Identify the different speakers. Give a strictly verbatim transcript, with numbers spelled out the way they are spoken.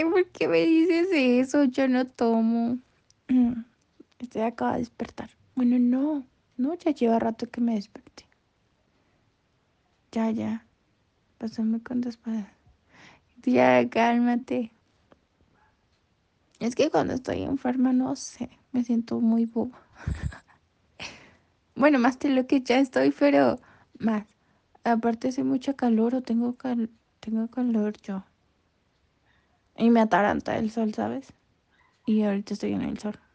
Speaker 1: ¿Por qué me dices eso? Yo no tomo. Estoy acaba de despertar. Bueno, no. No, ya lleva rato que me desperté. Ya, ya. Pásame con después. Ya, cálmate. Es que cuando estoy enferma, no sé. Me siento muy boba. Bueno, más de lo que ya estoy, pero más. Aparte hace mucho calor o tengo cal tengo calor yo. Y me ataranta el sol, ¿sabes? Y ahorita estoy en el sol.